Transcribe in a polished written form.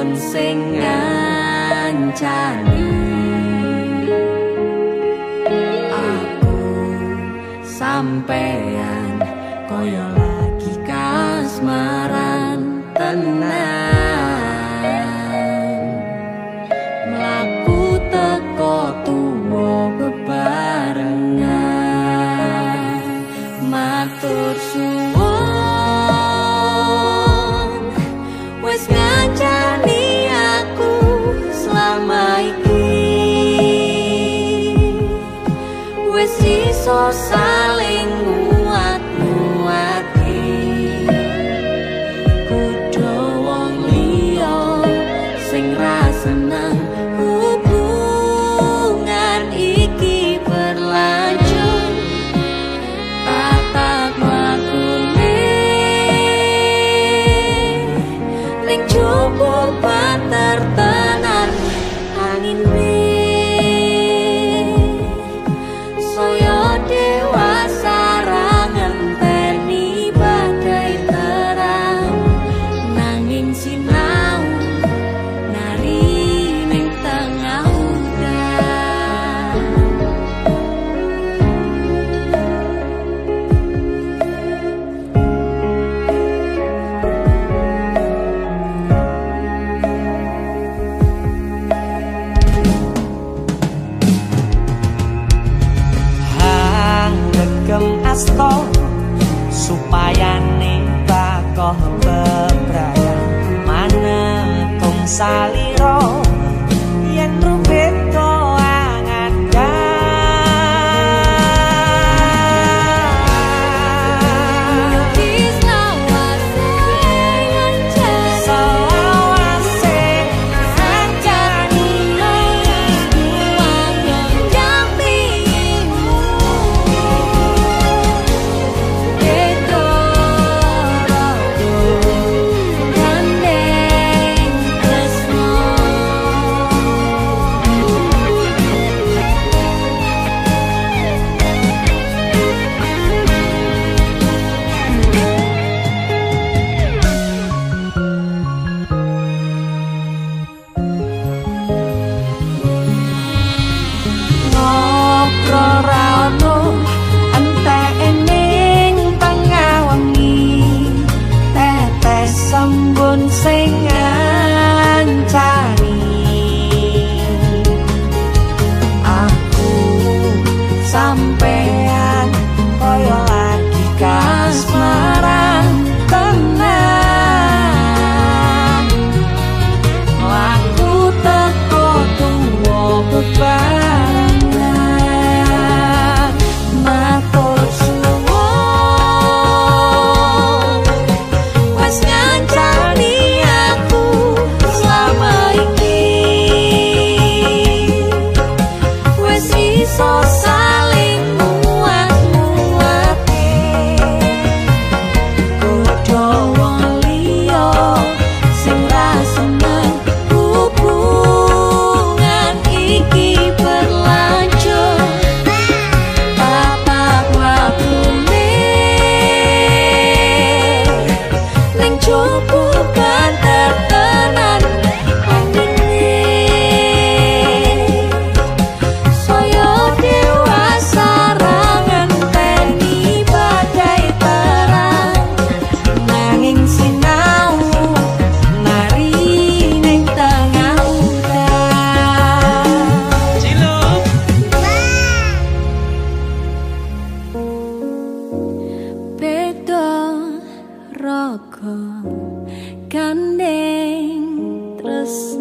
sembun sing ngancani aku sampean koyo lagi kasmaran tenan mlaku teko tuwa bebarengan matur suwun wis ngancani aku selama iki wis iso saling nguat-nguati kudu wong liya sing ra seneng hubungan iki berlanjut tatap makune ning jupuk bater tenan angin saya dewasa ngenteni badai terang nanging sinau nari ning tengah udan asto supaya ning bakoh bebrayan manentung salira yen rubet angan sembun sing ngancani aku sampean koyo lagi kasmaran tenan laku teko tuwa bebarengan matur so saling muat-muati kudu wong liya sing ra seneng hubungan iki berlanjut bapak wakune ning jupuk banter tenan raga gandeng tresno